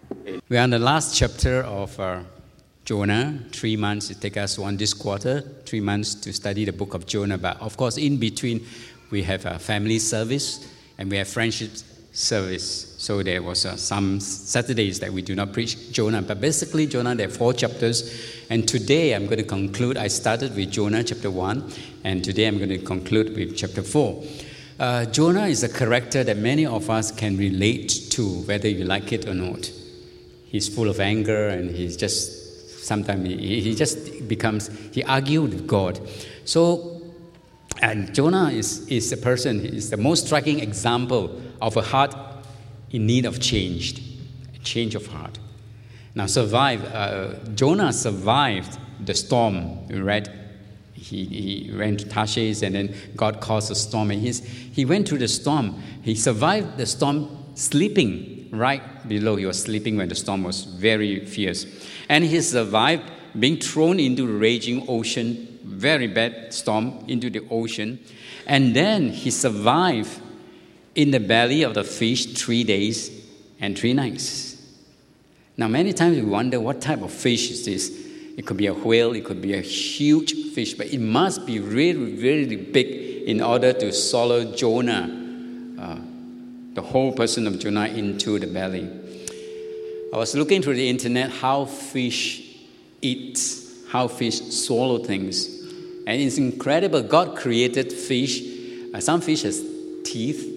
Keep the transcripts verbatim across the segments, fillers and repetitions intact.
We are in the last chapter of uh, Jonah. Three months it takes us one this quarter, three months to study the book of Jonah. But of course, in between, we have a family service and we have friendship service. So there was uh, some Saturdays that we do not preach Jonah. But basically, Jonah, there are four chapters. And today I'm going to conclude. I started with Jonah chapter one, and today I'm going to conclude with chapter four. Uh, Jonah is a character that many of us can relate to, whether you like it or not. He's full of anger, and he's just, sometimes he, he just becomes, he argued with God. So, and Jonah is, is a person, is the most striking example of a heart in need of change, a change of heart. Now, survive, uh, Jonah survived the storm, we read. He, he went to Tarshish, and then God caused a storm, and he's, he went through the storm. He survived the storm sleeping right below. He was sleeping when the storm was very fierce. And he survived being thrown into the raging ocean, very bad storm, into the ocean. And then he survived in the belly of the fish three days and three nights. Now, many times we wonder what type of fish is this. It could be a whale, it could be a huge fish, but it must be really, really big in order to swallow Jonah, uh, the whole person of Jonah, into the belly. I was looking through the internet how fish eats, how fish swallow things. And it's incredible. God created fish. Uh, some fish has teeth.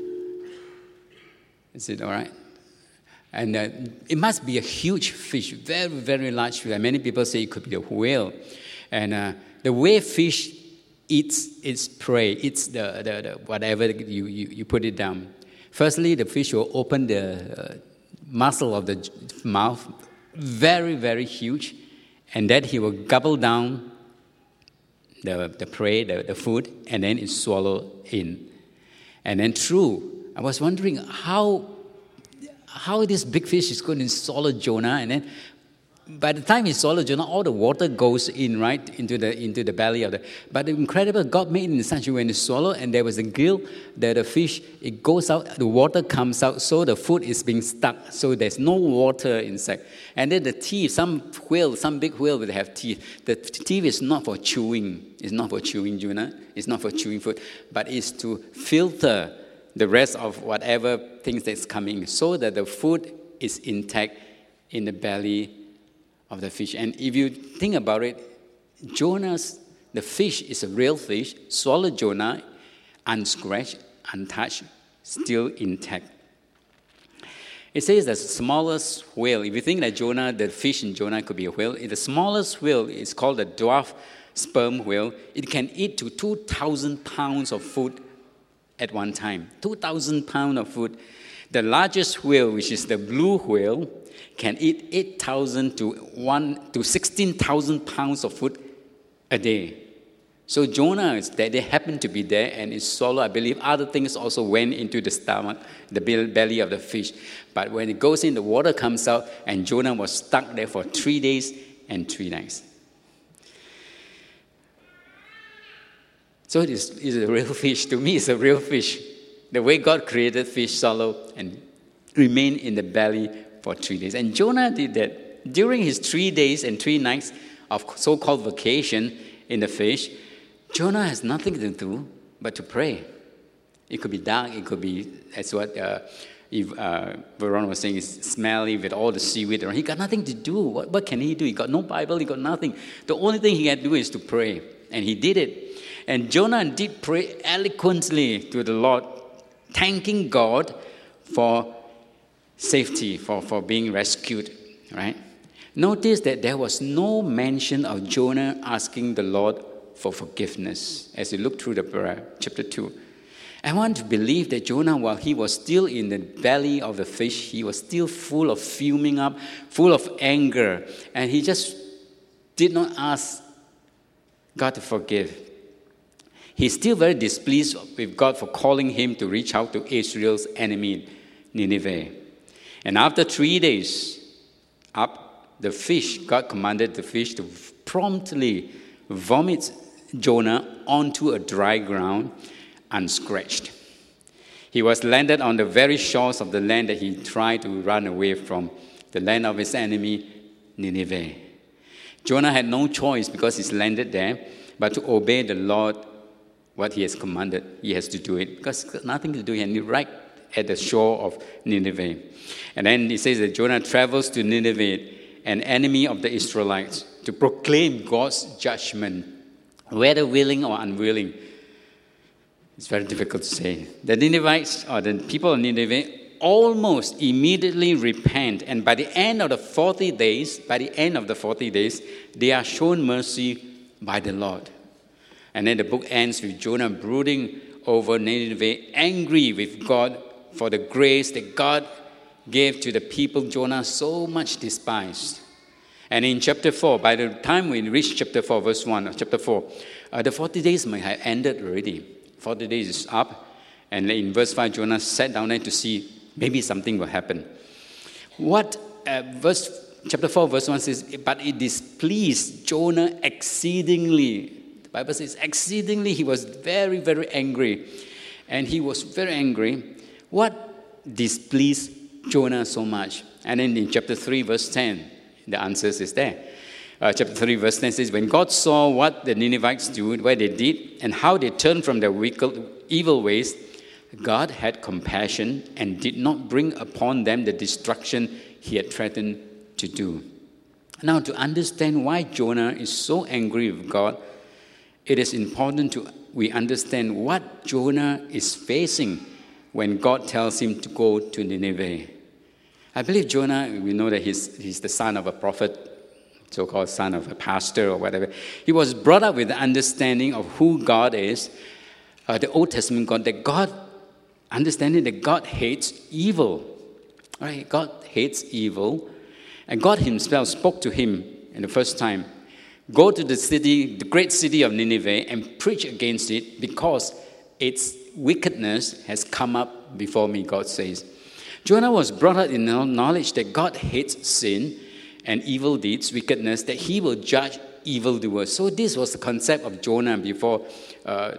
Is it all right? And uh, it must be a huge fish, very, very large fish. Many people say it could be a whale. And uh, the way fish eats its prey, eats the, the, the whatever you, you, you put it down. Firstly, the fish will open the uh, muscle of the mouth, very, very huge, and then he will gobble down the, the prey, the, the food, and then it's swallowed in. And then through, I was wondering how how this big fish is going to swallow Jonah, and then by the time he swallows Jonah, all the water goes in, right, into the into the belly of the... But the incredible, God made it in such a way when it swallow, and there was a gill that the fish, it goes out, the water comes out, so the food is being stuck, so there's no water inside. And then the teeth, some whale, some big whale will have teeth. The teeth is not for chewing. It's not for chewing, Jonah. It's not for chewing food, but it's to filter the rest of whatever things that's coming, so that the food is intact in the belly of the fish. And if you think about it, Jonah's, the fish is a real fish, swallowed Jonah, unscratched, untouched, still intact. It says the smallest whale, if you think that Jonah, the fish in Jonah could be a whale, the smallest whale is called the dwarf sperm whale. It can eat to two thousand pounds of food at one time, two thousand pounds of food. The largest whale, which is the blue whale, can eat eight thousand to one to sixteen thousand pounds of food a day. So Jonah is there, they happen to be there, and it's swallowed. I believe other things also went into the stomach, the belly of the fish. But when it goes in, the water comes out, and Jonah was stuck there for three days and three nights. So it is it's a real fish. To me, it's a real fish. The way God created fish, swallow and remain in the belly for three days. And Jonah did that. During his three days and three nights of so-called vacation in the fish, Jonah has nothing to do but to pray. It could be dark. It could be, that's what uh, if, uh, Veron was saying, is smelly with all the seaweed around. He got nothing to do. What, what can he do? He got no Bible. He got nothing. The only thing he can do is to pray. And he did it. And Jonah did pray eloquently to the Lord, thanking God for safety, for, for being rescued, right? Notice that there was no mention of Jonah asking the Lord for forgiveness as you look through the prayer, chapter two. I want to believe that Jonah, while he was still in the belly of the fish, he was still full of fuming up, full of anger, and he just did not ask God to forgive. He's still very displeased with God for calling him to reach out to Israel's enemy, Nineveh. And after three days up, the fish, God commanded the fish to promptly vomit Jonah onto a dry ground, unscratched. He was landed on the very shores of the land that he tried to run away from the land of his enemy, Nineveh. Jonah had no choice because he's landed there, but to obey the Lord, what he has commanded. He has to do it because he's got nothing to do. He is right at the shore of Nineveh. And then he says that Jonah travels to Nineveh, an enemy of the Israelites, to proclaim God's judgment, whether willing or unwilling. It's very difficult to say. The Ninevites, or the people of Nineveh, almost immediately repent, and by the end of the forty days, by the end of the forty days, they are shown mercy by the Lord. And then the book ends with Jonah brooding over Nineveh, angry with God for the grace that God gave to the people Jonah so much despised. And in chapter four, by the time we reach chapter four, verse one of chapter four, uh, the forty days may have ended already. forty days is up. And in verse five, Jonah sat down there to see maybe something will happen. What uh, verse chapter four, verse one says, but it displeased Jonah exceedingly. The Bible says, exceedingly, he was very, very angry. And he was very angry. What displeased Jonah so much? And then in chapter three, verse ten, the answer is there. Uh, chapter three, verse ten says, when God saw what the Ninevites do, what they did, and how they turned from their wicked, evil ways, God had compassion and did not bring upon them the destruction he had threatened to do. Now, to understand why Jonah is so angry with God, it is important to we understand what Jonah is facing when God tells him to go to Nineveh. I believe Jonah, we know that he's, he's the son of a prophet, so-called son of a pastor or whatever. He was brought up with the understanding of who God is, uh, the Old Testament God, that God, understanding that God hates evil. Right? God hates evil. And God himself spoke to him in the first time, go to the city, the great city of Nineveh, and preach against it because its wickedness has come up before me, God says. Jonah was brought up in the knowledge that God hates sin and evil deeds, wickedness, that he will judge evildoers. So this was the concept of Jonah before uh,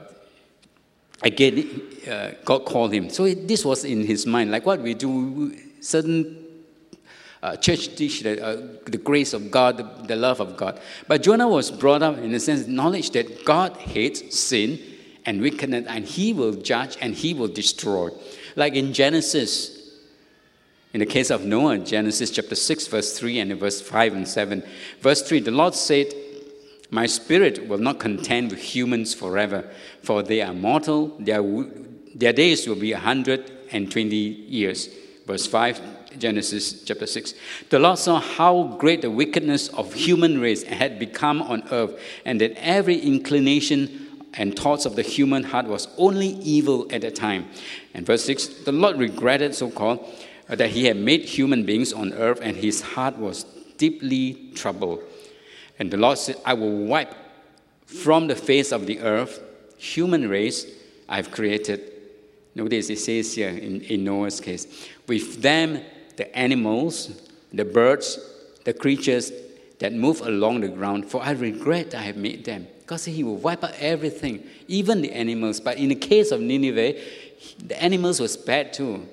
again uh, God called him. So it, this was in his mind, like what we do, certain uh, church teach that, uh, the grace of God, the, the love of God. But Jonah was brought up in a sense, knowledge that God hates sin and wickedness, and he will judge and he will destroy. Like in Genesis, in the case of Noah, Genesis chapter six, verse three, and verse five and seven. Verse three, the Lord said, my spirit will not contend with humans forever, for they are mortal, their, their days will be one hundred twenty years. Verse five, Genesis chapter six. The Lord saw how great the wickedness of human race had become on earth, and that every inclination and thoughts of the human heart was only evil at that time. And verse six, the Lord regretted, so-called, that he had made human beings on earth, and his heart was deeply troubled. And the Lord said, I will wipe from the face of the earth human race I have created. Notice it says here in, in Noah's case, with them the animals, the birds, the creatures that move along the ground, for I regret I have made them. God said he will wipe out everything, even the animals. But in the case of Nineveh, the animals were spared too.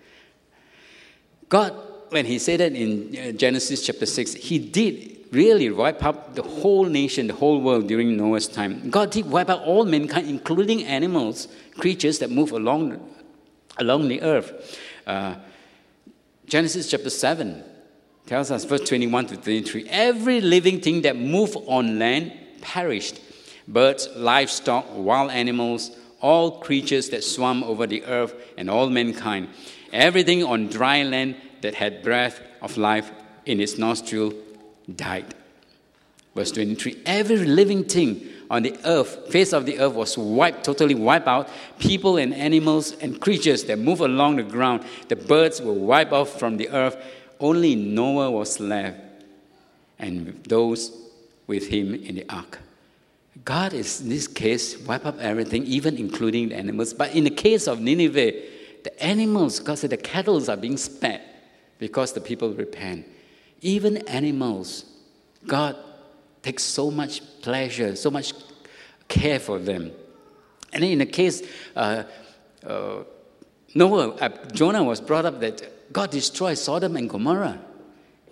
God, when he said that in Genesis chapter six, he did really wipe out the whole nation, the whole world during Noah's time. God did wipe out all mankind, including animals, creatures that move along, along the earth. Uh, Genesis chapter seven tells us, verse twenty-one to twenty-three, every living thing that moved on land perished. Birds, livestock, wild animals, all creatures that swam over the earth, and all mankind. Everything on dry land that had breath of life in its nostril died. Verse twenty-three, every living thing on the earth, face of the earth, was wiped, totally wiped out. People and animals and creatures that move along the ground, the birds were wiped off from the earth. Only Noah was left, and those with him in the ark. God is, in this case, wipe up everything, even including the animals. But in the case of Nineveh, the animals, God said the cattle are being spared because the people repent. Even animals, God takes so much pleasure, so much care for them. And then in the case, uh, uh, Noah, uh, Jonah was brought up that God destroyed Sodom and Gomorrah.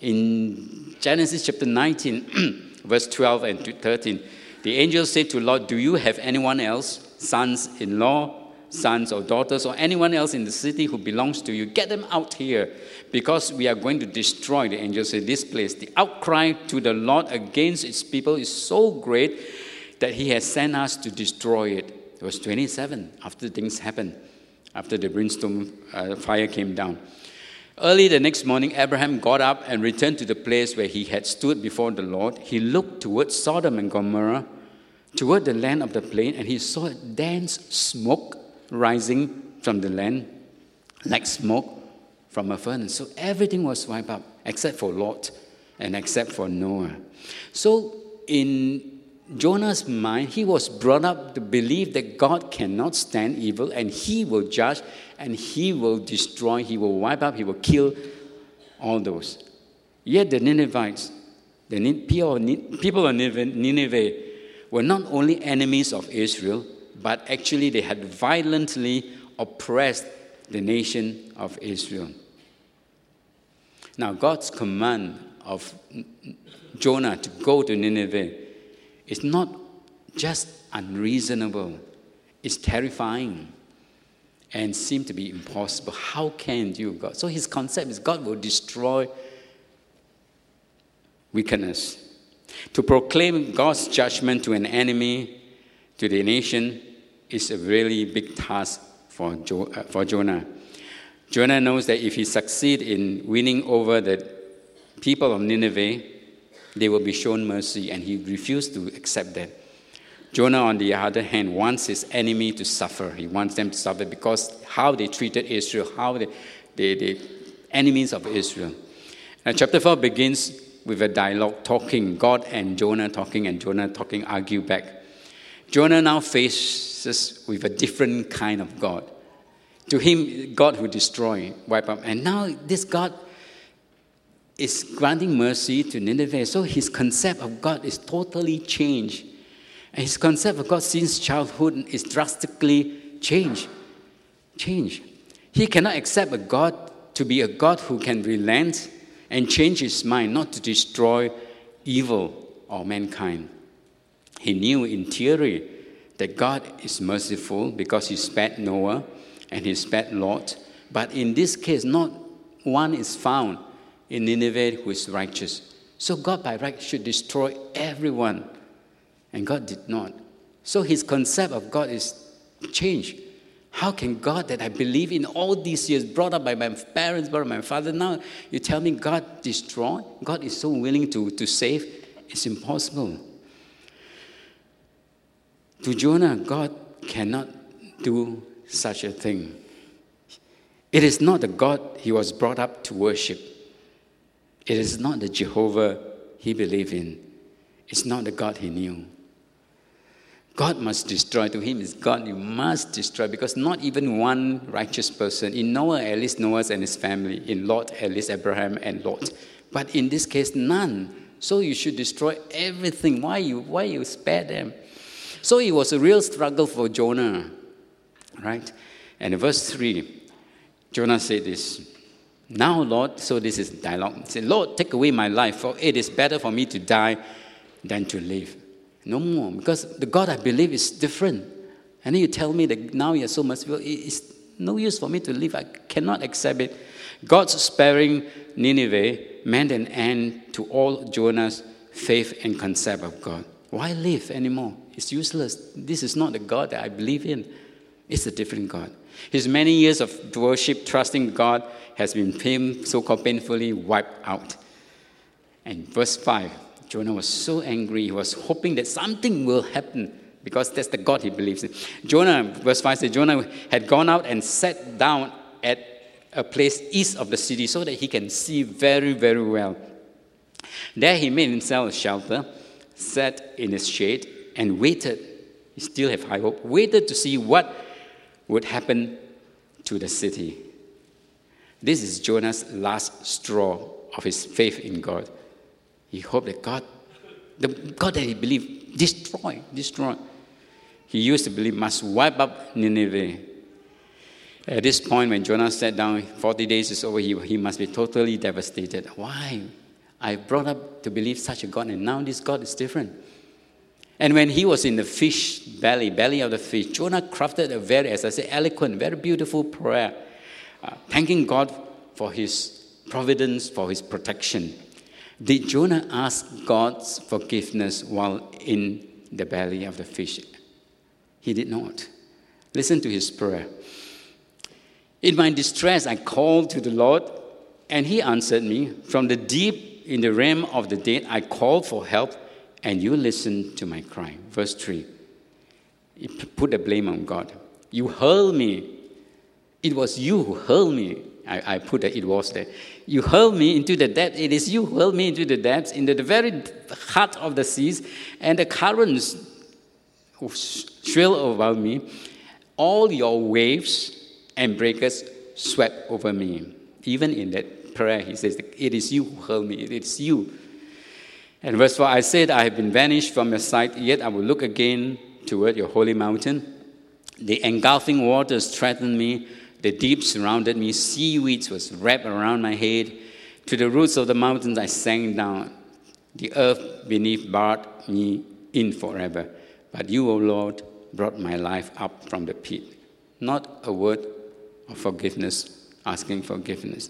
In Genesis chapter nineteen, verse twelve and thirteen, the angel said to Lot, do you have anyone else, sons-in-law, sons or daughters, or anyone else in the city who belongs to you? Get them out here, because we are going to destroy, the angel said, this place. The outcry to the Lord against its people is so great that he has sent us to destroy it. Verse twenty-seven, after things happened, after the brimstone uh, fire came down. Early the next morning, Abraham got up and returned to the place where he had stood before the Lord. He looked towards Sodom and Gomorrah, toward the land of the plain, and he saw dense smoke rising from the land, like smoke from a furnace. So everything was wiped out, except for Lot and except for Noah. So in Jonah's mind, he was brought up to believe that God cannot stand evil, and he will judge, and he will destroy, he will wipe out, he will kill all those. Yet the Ninevites, the people of Nineveh, were not only enemies of Israel, but actually they had violently oppressed the nation of Israel. Now, God's command of Jonah to go to Nineveh is not just unreasonable, it's terrifying and seems to be impossible. How can you, God? So his concept is God will destroy wickedness. To proclaim God's judgment to an enemy, to the nation, is a really big task for, jo- uh, for Jonah. Jonah knows that if he succeeds in winning over the people of Nineveh, they will be shown mercy, and he refused to accept that. Jonah, on the other hand, wants his enemy to suffer. He wants them to suffer because how they treated Israel, how they, they, the enemies of Israel. Now, chapter four begins with a dialogue talking, God and Jonah talking, and Jonah talking, argue back. Jonah now faces with a different kind of God. To him, God will destroy, wipe out. And now this God is granting mercy to Nineveh. So his concept of God is totally changed. And his concept of God since childhood is drastically changed. Changed. He cannot accept a God to be a God who can relent and change his mind, not to destroy evil or mankind. He knew in theory that God is merciful because he spared Noah and he spared Lot. But in this case, not one is found in Nineveh who is righteous. So God by right should destroy everyone. And God did not. So his concept of God is changed. How can God that I believe in all these years, brought up by my parents, brought up by my father, now you tell me God destroy? God is so willing to, to save? It's impossible. To Jonah, God cannot do such a thing. It is not the God he was brought up to worship. It is not the Jehovah he believed in. It's not the God he knew. God must destroy. To him is God, you must destroy, because not even one righteous person. In Noah, at least Noah and his family. In Lot, at least Abraham and Lot. But in this case, none. So you should destroy everything. Why you, why you spare them? So it was a real struggle for Jonah. Right? And in verse three, Jonah said this. Now, Lord, so this is dialogue. He said, Lord, take away my life, for it is better for me to die than to live. No more, because the God I believe is different. And then you tell me that now you're so merciful. It's no use for me to live. I cannot accept it. God's sparing Nineveh meant an end to all Jonah's faith and concept of God. Why live anymore? It's useless. This is not the God that I believe in. It's a different God. His many years of worship, trusting God, has been him so-called painfully wiped out. And verse five, Jonah was so angry. He was hoping that something will happen because that's the God he believes in. Jonah, verse five says, Jonah had gone out and sat down at a place east of the city so that he can see very, very well. There he made himself a shelter, sat in its shade, and waited. He still have high hope. Waited to see what would happen to the city. This is Jonah's last straw of his faith in God. He hoped that God, the God that he believed, destroy, destroy. He used to believe must wipe up Nineveh. At this point, when Jonah sat down, forty days is over, he, he must be totally devastated. Why? I brought up to believe such a God, and now this God is different. And when he was in the fish belly, belly of the fish, Jonah crafted a very, as I say, eloquent, very beautiful prayer, uh, thanking God for his providence, for his protection. Did Jonah ask God's forgiveness while in the belly of the fish? He did not. Listen to his prayer. In my distress, I called to the Lord, and he answered me. From the deep in the realm of the dead, I called for help, and you listened to my cry. Verse three. He put the blame on God. You hurled me. It was you who hurled me. I, I put that it was there. You hurled me into the depths. It is you who hurled me into the depths, into the very heart of the seas, and the currents shrill over me. All your waves and breakers swept over me. Even in that prayer, he says, it is you who hurled me. It is you. And verse four, I said, I have been banished from your sight, yet I will look again toward your holy mountain. The engulfing waters threatened me. The deep surrounded me. Seaweeds was wrapped around my head. To the roots of the mountains I sank down. The earth beneath barred me in forever. But you, O Lord, brought my life up from the pit. Not a word of forgiveness, asking forgiveness.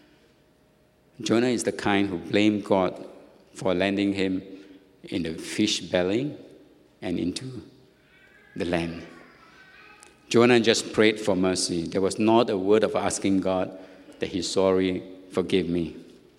Jonah is the kind who blamed God for landing him in the fish belly and into the land. Jonah just prayed for mercy. There was not a word of asking God that he's sorry, forgive me.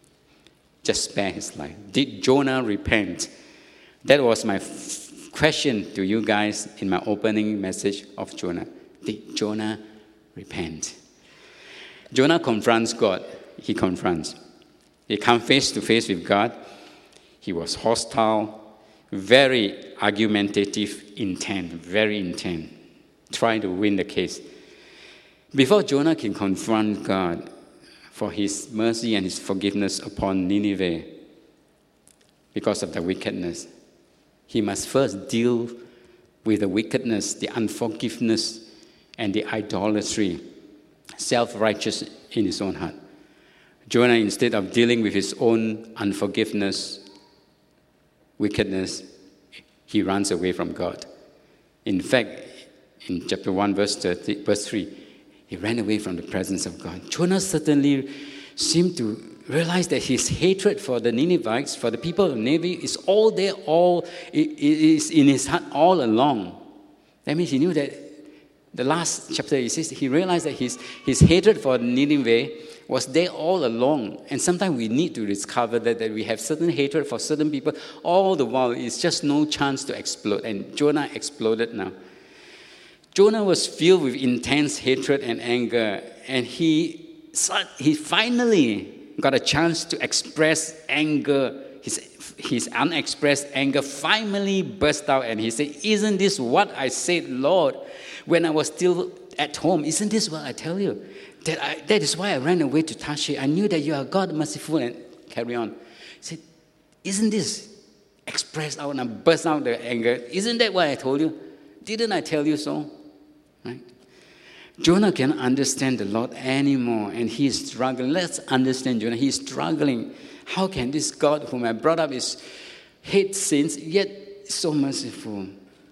Just spare his life. Did Jonah repent? That was my f- question to you guys in my opening message of Jonah. Did Jonah repent? Jonah confronts God. He confronts. He comes face to face with God. He was hostile, very argumentative, intent, very intent, trying to win the case. Before Jonah can confront God for his mercy and his forgiveness upon Nineveh because of the wickedness, he must first deal with the wickedness, the unforgiveness, and the idolatry, self-righteous in his own heart. Jonah, instead of dealing with his own unforgiveness, wickedness, he runs away from God. In fact, in chapter one, verse thirty, verse three, he ran away from the presence of God. Jonah certainly seemed to realize that his hatred for the Ninevites, for the people of Nineveh, is all there, all it is in his heart all along. That means he knew that the last chapter, he says, he realized that his, his hatred for Nineveh was there all along. And sometimes we need to discover that, that we have certain hatred for certain people all the while. It's just no chance to explode. And Jonah exploded now. Jonah was filled with intense hatred and anger. And he, he finally got a chance to express anger. His, his unexpressed anger finally burst out. And he said, isn't this what I said, Lord, when I was still at home? Isn't this what I tell you? That, I, that is why I ran away to Tarshish. I knew that you are God merciful, and carry on. He said, isn't this expressed out and burst out the anger? Isn't that what I told you? Didn't I tell you so? Right? Jonah cannot understand the Lord anymore, and he is struggling. Let's understand Jonah. He is struggling. How can this God whom I brought up is hate sins, yet so merciful?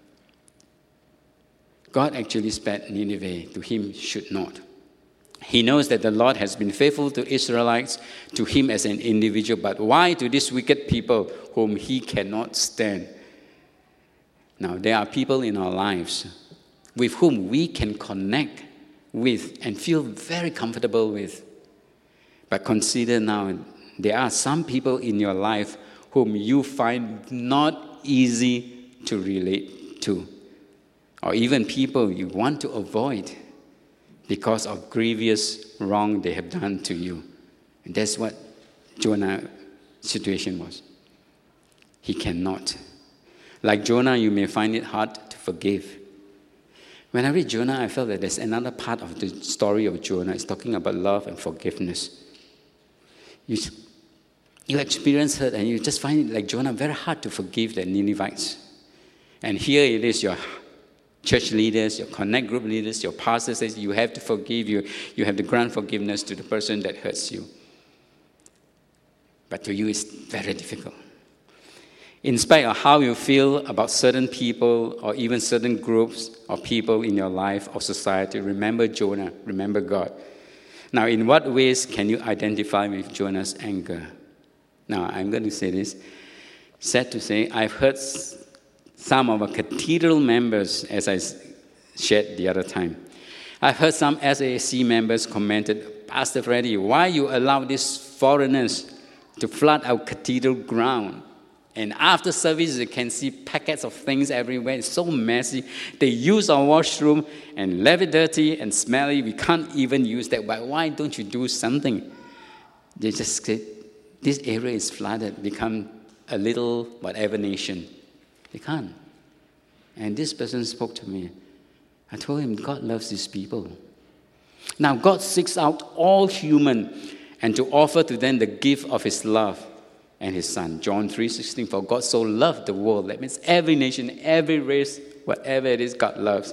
God actually spared Nineveh. To him should not. He knows that the Lord has been faithful to Israelites, to him as an individual, but why to these wicked people whom he cannot stand? Now, there are people in our lives with whom we can connect with and feel very comfortable with. But consider now, there are some people in your life whom you find not easy to relate to, or even people you want to avoid because of grievous wrong they have done to you. And that's what Jonah's situation was. He cannot. Like Jonah, you may find it hard to forgive. When I read Jonah, I felt that there's another part of the story of Jonah. It's talking about love and forgiveness. You, you experience hurt and you just find it like Jonah very hard to forgive the Ninevites. And here it is, your church leaders, your connect group leaders, your pastor says you have to forgive you. You have to grant forgiveness to the person that hurts you. but to you it's very difficult. In spite of how you feel about certain people or even certain groups or people in your life or society, remember Jonah, remember God. Now, in what ways can you identify with Jonah's anger? Now, I'm going to say this. Sad to say, I've heard some of our cathedral members, as I shared the other time. I've heard some S A C members commented, Pastor Freddie, why you allow these foreigners to flood our cathedral ground? And after service, you can see packets of things everywhere. It's so messy. They use our washroom and left it dirty and smelly. We can't even use that. But why don't you do something? They just said, this area is flooded. Become a little whatever nation. They can't. And this person spoke to me. I told him, God loves these people. Now, God seeks out all human and to offer to them the gift of his love and his son. John three sixteen, for God so loved the world. That means every nation, every race, whatever it is, God loves.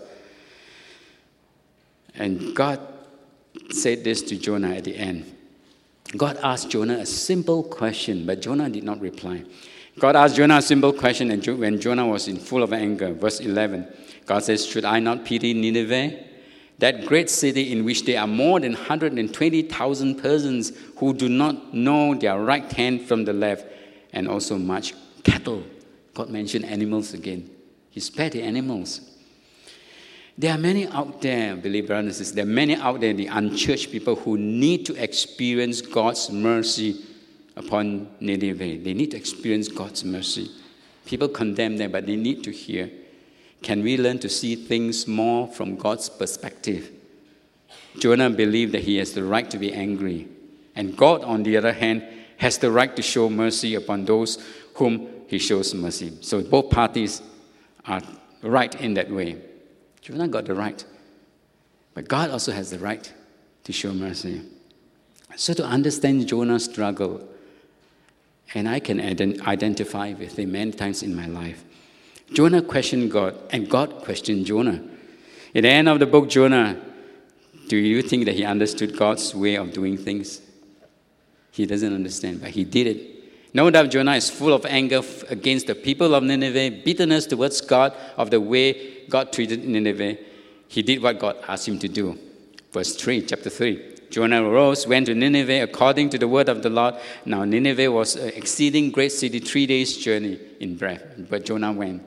And God said this to Jonah at the end. God asked Jonah a simple question, but Jonah did not reply. God asked Jonah a simple question, and when Jonah was in full of anger, verse eleven, God says, should I not pity Nineveh, that great city in which there are more than one hundred twenty thousand persons who do not know their right hand from the left, and also much cattle. God mentioned animals again. He spared the animals. There are many out there, believe brothers and sisters, there are many out there, the unchurched people who need to experience God's mercy upon Nineveh. They need to experience God's mercy. People condemn them, but they need to hear. Can we learn to see things more from God's perspective? Jonah believed that he has the right to be angry. And God, on the other hand, has the right to show mercy upon those whom he shows mercy. So both parties are right in that way. Jonah got the right. But God also has the right to show mercy. So to understand Jonah's struggle, and I can ident- identify with him many times in my life, Jonah questioned God, and God questioned Jonah. At the end of the book, Jonah, do you think that he understood God's way of doing things? He doesn't understand, but he did it. No doubt Jonah is full of anger against the people of Nineveh, bitterness towards God of the way God treated Nineveh. He did what God asked him to do. Verse three, chapter three. Jonah arose, went to Nineveh according to the word of the Lord. Now Nineveh was an exceeding great city, three days' journey in breadth. But Jonah went.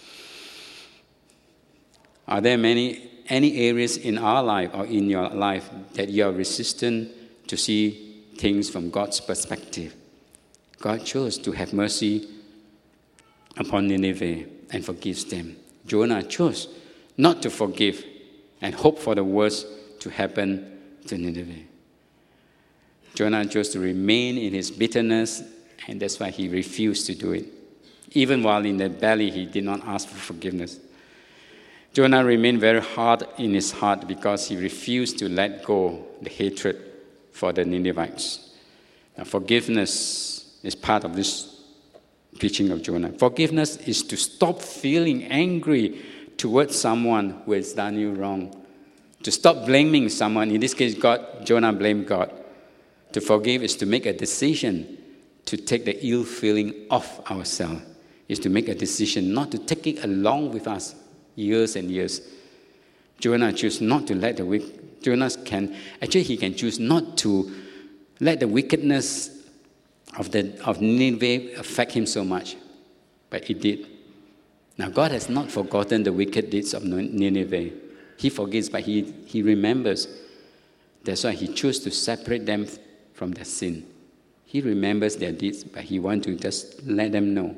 Are there many any areas in our life or in your life that you are resistant to see things from God's perspective? God chose to have mercy upon Nineveh and forgives them. Jonah chose not to forgive and hope for the worst to happen to Nineveh. Jonah chose to remain in his bitterness, and that's why he refused to do it. Even while in the belly, he did not ask for forgiveness. Jonah remained very hard in his heart because he refused to let go the hatred for the Ninevites. Now, forgiveness is part of this teaching of Jonah. Forgiveness is to stop feeling angry towards someone who has done you wrong. To stop blaming someone. In this case, God, Jonah blamed God. To forgive is to make a decision to take the ill feeling off ourselves. Is to make a decision not to take it along with us years and years. Jonah chose not to let the wicked. Jonah can actually he can choose not to let the wickedness of the of Nineveh affect him so much, but it did. Now God has not forgotten the wicked deeds of Nineveh. He forgives, but he he remembers. That's why he chose to separate them from their sin. He remembers their deeds, but he wants to just let them know.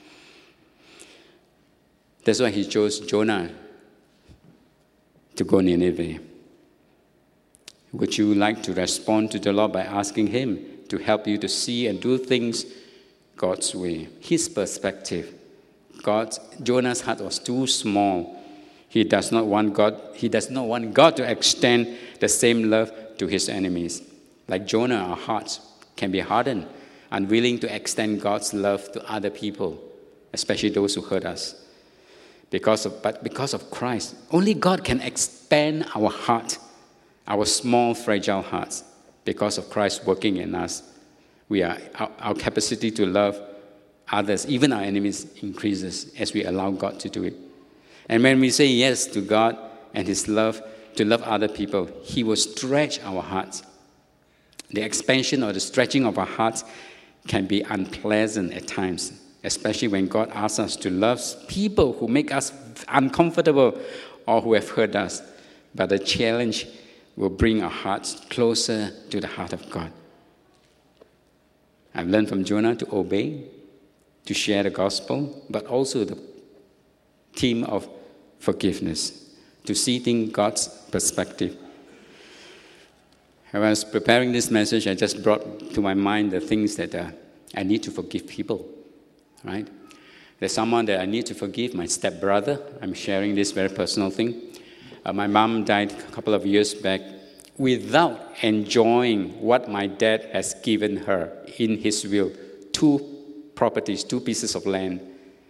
That's why he chose Jonah to go to Nineveh. Would you like to respond to the Lord by asking him to help you to see and do things God's way, his perspective? God's, Jonah's heart was too small. He does not want God, he does not want God to extend the same love to his enemies. Like Jonah, our hearts can be hardened, unwilling to extend God's love to other people, especially those who hurt us. Because of, but because of Christ, only God can expand our heart, our small, fragile hearts, because of Christ working in us. we are our, our capacity to love others, even our enemies, increases as we allow God to do it. And when we say yes to God and His love, to love other people, He will stretch our hearts. The expansion or the stretching of our hearts can be unpleasant at times, especially when God asks us to love people who make us uncomfortable or who have hurt us. But the challenge will bring our hearts closer to the heart of God. I've learned from Jonah to obey, to share the gospel, but also the theme of forgiveness, to see things God's perspective. When I was preparing this message, I just brought to my mind the things that uh, I need to forgive people, right? There's someone that I need to forgive, my stepbrother. I'm sharing this very personal thing. Uh, my mom died a couple of years back without enjoying what my dad has given her in his will. Two properties, two pieces of land.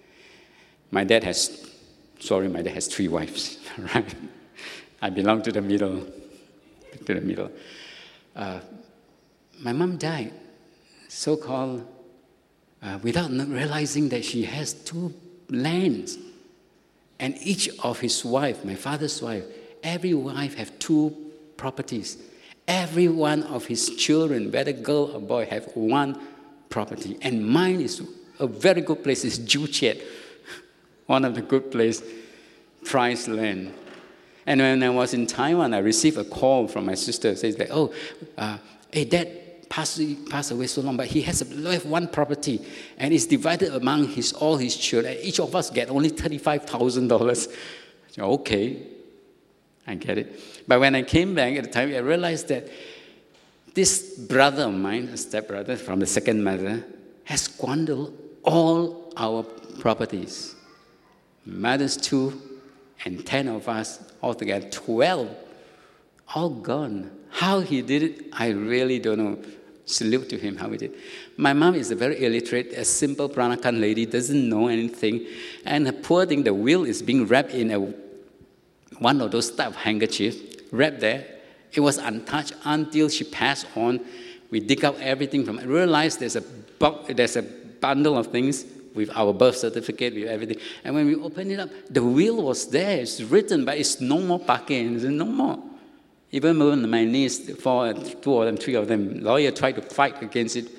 My dad has, sorry, my dad has three wives, right? I belong to the middle, to the middle. Uh, my mom died, so-called, uh, without realizing that she has two lands. And each of his wife, my father's wife, every wife have two properties. Every one of his children, whether girl or boy, have one property. And mine is a very good place. It's Joo Chiat, one of the good places, prized land. And when I was in Taiwan, I received a call from my sister. Says that, oh, uh, hey, Dad passed, passed away so long, but he has a, one property, and it's divided among his all his children. Each of us get only thirty-five thousand dollars. Okay, I get it. But when I came back at the time, I realized that this brother of mine, a stepbrother from the second mother, has squandered all our properties. Mother's two, and ten of us altogether, twelve, all gone. How he did it, I really don't know. Salute to him how he did. My mom is a very illiterate, a simple Peranakan lady, doesn't know anything. And the poor thing, the will is being wrapped in a one of those type of handkerchief, wrapped there. It was untouched until she passed on. We dig out everything from it. Realized there's a, there's a bundle of things with our birth certificate, with everything. And when we opened it up, the will was there. It's written, but it's no more parking. It's no more. Even when my niece, four, two of them, three of them, lawyer tried to fight against it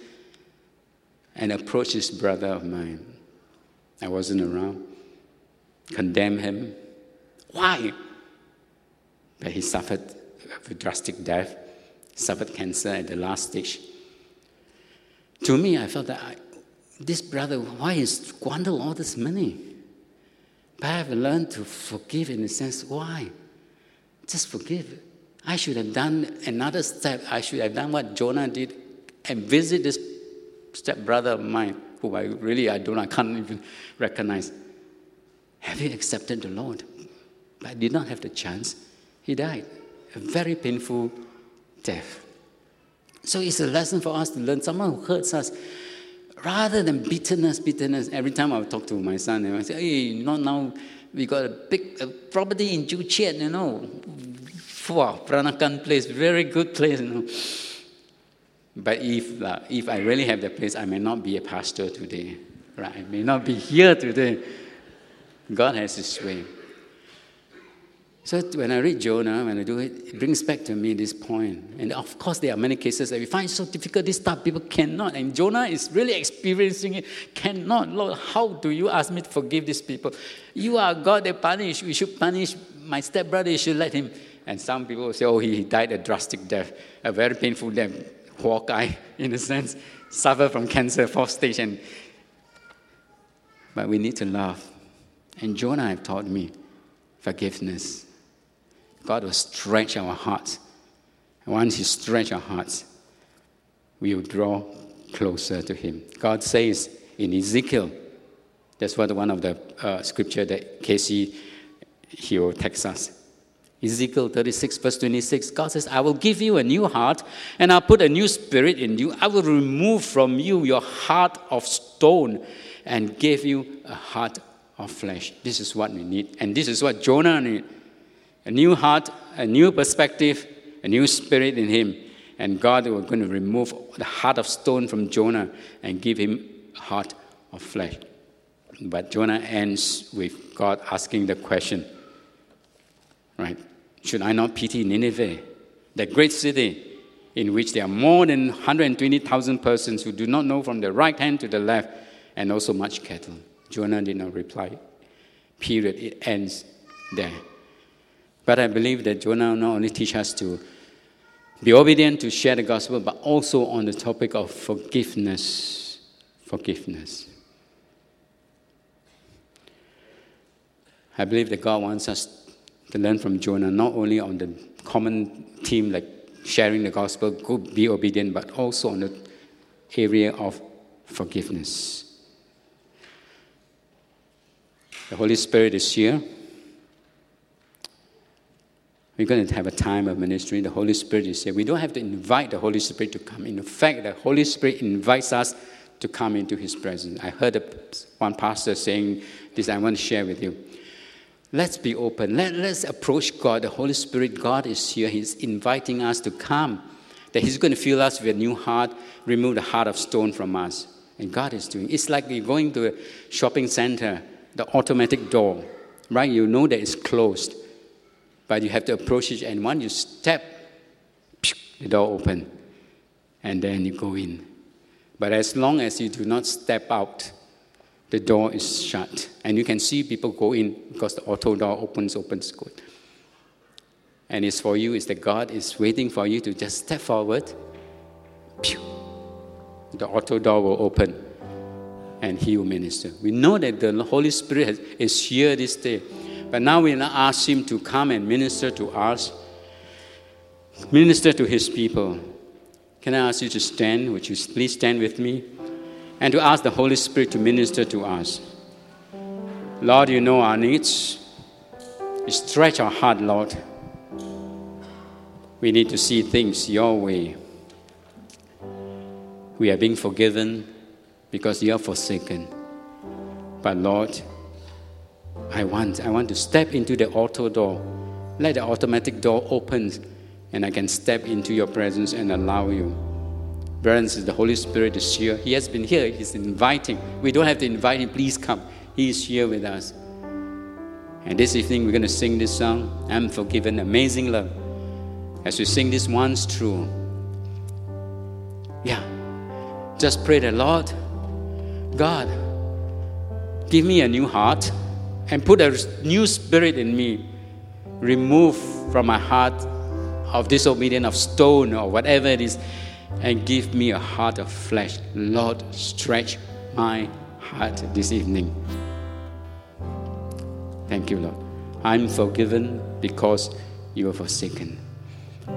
and approached this brother of mine. I wasn't around. Condemned him. Why? But he suffered a drastic death, suffered cancer at the last stage. To me, I felt that I, this brother, why is squander all this money? But I have learned to forgive in the sense, why? Just forgive. I should have done another step. I should have done what Jonah did and visit this stepbrother of mine, who I really, I don't, I can't even recognize. Have you accepted the Lord? But I did not have the chance. He died. A very painful death. So it's a lesson for us to learn. Someone who hurts us, rather than bitterness, bitterness. Every time I would talk to my son, and I say, hey, not now, we got a big a property in Joo Chiat, you know. Wow, Peranakan place, very good place, you know. But if, uh, if I really have that place, I may not be a pastor today. Right? I may not be here today. God has His way. So when I read Jonah, when I do it, it brings back to me this point. And of course, there are many cases that we find so difficult, this stuff, people cannot. And Jonah is really experiencing it. Cannot. Lord, how do you ask me to forgive these people? You are God that punish. We should punish my stepbrother. You should let him. And some people will say, oh, he died a drastic death, a very painful death. Hawkeye, in a sense, suffered from cancer, fourth stage. And but we need to love. And Jonah have taught me forgiveness. God will stretch our hearts. And once He stretches our hearts, we will draw closer to Him. God says in Ezekiel, that's what one of the uh, scripture that Casey, he will text us. Ezekiel thirty-six, verse twenty-six, God says, I will give you a new heart, and I'll put a new spirit in you. I will remove from you your heart of stone and give you a heart of flesh. This is what we need. And this is what Jonah needed. A new heart, a new perspective, a new spirit in him. And God was going to remove the heart of stone from Jonah and give him a heart of flesh. But Jonah ends with God asking the question, right? Should I not pity Nineveh, that great city in which there are more than one hundred twenty thousand persons who do not know from the right hand to the left, and also much cattle? Jonah did not reply. Period. It ends there. But I believe that Jonah not only teaches us to be obedient to share the gospel, but also on the topic of forgiveness. Forgiveness. I believe that God wants us to learn from Jonah, not only on the common theme like sharing the gospel, go be obedient, but also on the area of forgiveness. The Holy Spirit is here. We're going to have a time of ministry. The Holy Spirit is here. We don't have to invite the Holy Spirit to come. In fact, the Holy Spirit invites us to come into His presence. I heard one pastor saying this, I want to share with you. Let's be open. Let, let's approach God. The Holy Spirit, God is here. He's inviting us to come. That He's going to fill us with a new heart, remove the heart of stone from us. And God is doing. It's like you're going to a shopping center, the automatic door, right? You know that it's closed, but you have to approach it. And once you step, the door opens, and then you go in. But as long as you do not step out, the door is shut. And you can see people go in because the auto door opens, opens good. And it's for you, it's that God is waiting for you to just step forward. Pew! The auto door will open and He will minister. We know that the Holy Spirit is here this day. But now we ask Him to come and minister to us, minister to His people. Can I ask you to stand? Would you please stand with me? And to ask the Holy Spirit to minister to us. Lord, you know our needs. You stretch our heart, Lord. We need to see things your way. We are being forgiven because you are forsaken. But Lord, I want, I want to step into the auto door. Let the automatic door open and I can step into your presence and allow you. Brothers, the Holy Spirit is here. He has been here. He's inviting. We don't have to invite Him. Please come. He is here with us. And this evening, we're going to sing this song, I'm Forgiven, Amazing Love. As we sing this once through, yeah, just pray that, Lord, God, give me a new heart and put a new spirit in me. Remove from my heart of disobedience, of stone, or whatever it is, and give me a heart of flesh. Lord, stretch my heart this evening. Thank you, Lord. I'm forgiven because you were forsaken.